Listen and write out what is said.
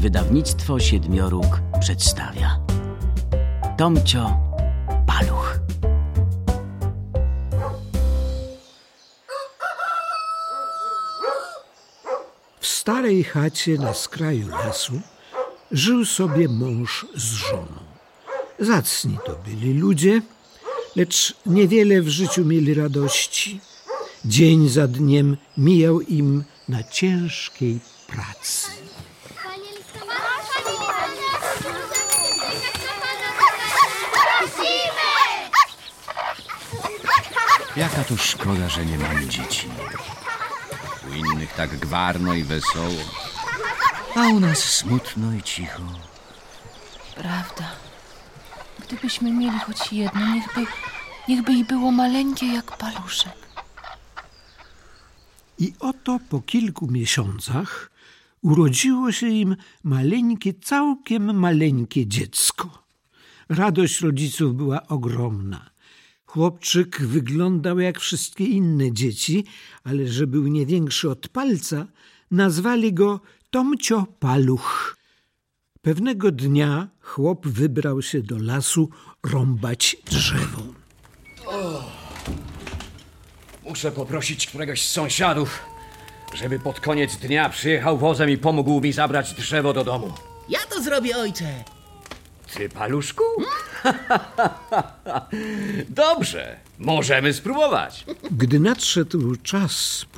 Wydawnictwo Siedmioróg przedstawia Tomcio Paluch. W starej chacie na skraju lasu żył sobie mąż z żoną. Zacni to byli ludzie, lecz niewiele w życiu mieli radości. Dzień za dniem mijał im na ciężkiej pracy. Jaka to szkoda, że nie mamy dzieci. U innych tak gwarno i wesoło, a u nas smutno i cicho. Prawda. Gdybyśmy mieli choć jedno, niechby i było maleńkie jak paluszek. I oto po kilku miesiącach urodziło się im maleńkie, całkiem maleńkie dziecko. Radość rodziców była ogromna. Chłopczyk wyglądał jak wszystkie inne dzieci, ale że był nie większy od palca, nazwali go Tomcio Paluch. Pewnego dnia chłop wybrał się do lasu rąbać drzewo. Muszę poprosić któregoś z sąsiadów, żeby pod koniec dnia przyjechał wozem i pomógł mi zabrać drzewo do domu. Ja to zrobię, ojcze. Ty, paluszku? Dobrze, możemy spróbować. Gdy nadszedł czas